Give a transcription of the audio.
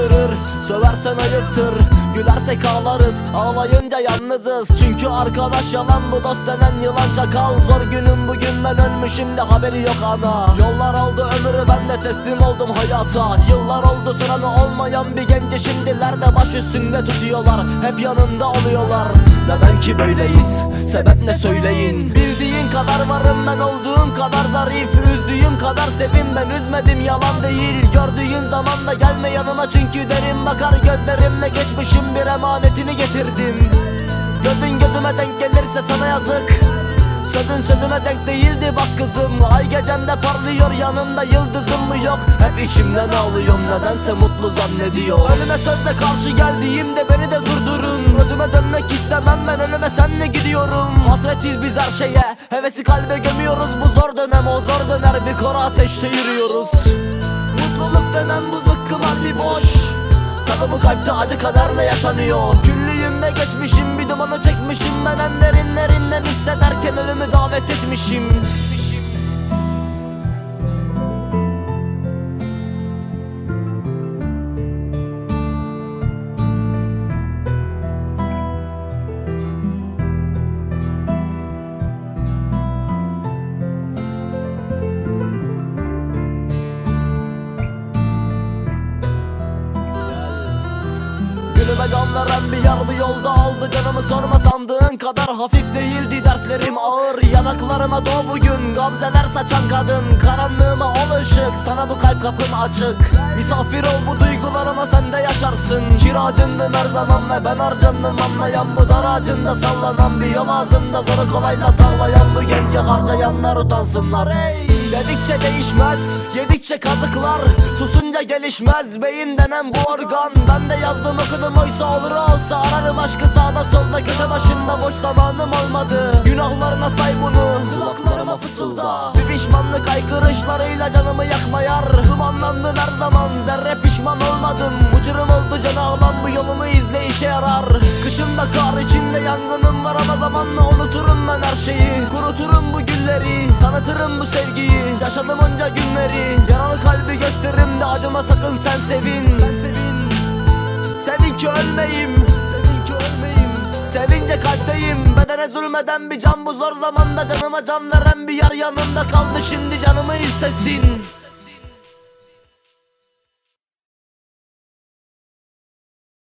şaşırır. Söversen ayıptır, gülersek ağlarız. Ağlayınca yalnızız, çünkü arkadaş yalan, bu dost denen yılan çakal. Zor günüm bugün, ben ölmüşüm de haberi yok ana. Yollar aldı ömrü, ben de teslim oldum hayata. Yıllar oldu sıranı olmayan bir genci, şimdilerde baş üstünde tutuyorlar, hep yanında oluyorlar. Neden ki böyleyiz, sebep ne söyleyin. Bildiğin kadar varım ben, olduğum kadar zarif. Üzdüğüm kadar sevin ben, üzmedim yalan değil. Gördüğün zaman da gelme yanıma, çünkü derin bakar gözlerimle. Geçmişim bir emanetini getirdim. Gözün gözüme denk gelirse sana yazık. Sözün sözüme denk değildi bak kızım. Ay gecemde parlıyor, yanında yıldızım mı yok? Hep içimden ağlıyorum, nedense mutlu zannediyor. Ölüme sözle karşı geldiğimde beni de durdurun. Gözüme dönmek istemem ben, ölüme senle gidiyorum. Hasretiz biz her şeye, hevesi kalbe gömüyoruz. Bu zor dönem o zor döner, bir kara ateşte yürüyoruz. Mutluluk denen bu zıkkım harbi boş. Tadı bu kalpte acı kaderle yaşanıyor. Küllüğümde geçmişim, bir dumanı çekmişim. Ben en derinlerinden hissederken ölümü davet etmişim. Gönlüme can veren bir yar bu yolda aldı canımı, sorma sandığın kadar hafif değildi dertlerim ağır. Yanaklarıma doğ bugün gamzeler saçan kadın, karanlığıma ol ışık, sana bu kalp kapım açık. Misafir ol bu duygularıma, sen de yaşarsın. Kiracındım her zaman ve ben harcandım, anlayan bu dar ağacında sallanan bir yol ağzında. Zoru kolayla sağlayan bu genci harcayanlar utansınlar. Ey! Dedikçe değişmez, yedikçe kazıklar, susunca gelişmez beyin denen bu organ. Ben de yazdım okudum, oysa olur olsa ararım aşkı sağda solda, köşe başında boş zamanım olmadı. Günahlarına say bunu, kulaklarıma fısılda. Bir pişmanlık haykırışlarıyla canımı yakma yar. Dumanlandım her zaman, zerre pişman olmadım. Uçurum oldu canı ağlan, bu yolumu izle işe yarar. Kışında kar içinde yangınım var, ama zamanla unuturum ben her şeyi. Kuruturum bu gülleri, tanıtırım bu sevgiyi. Yaşadım onca günleri, yaralı kalbi gösteririm de acıma sakın sen sevin. Sevin ki ölmeyim, sevin ki ölmeyim. Sevince kalpteyim, bedene zulmeden bir can bu zor zamanda. Canıma can veren bir yar yanımda kaldı, şimdi canımı istesin.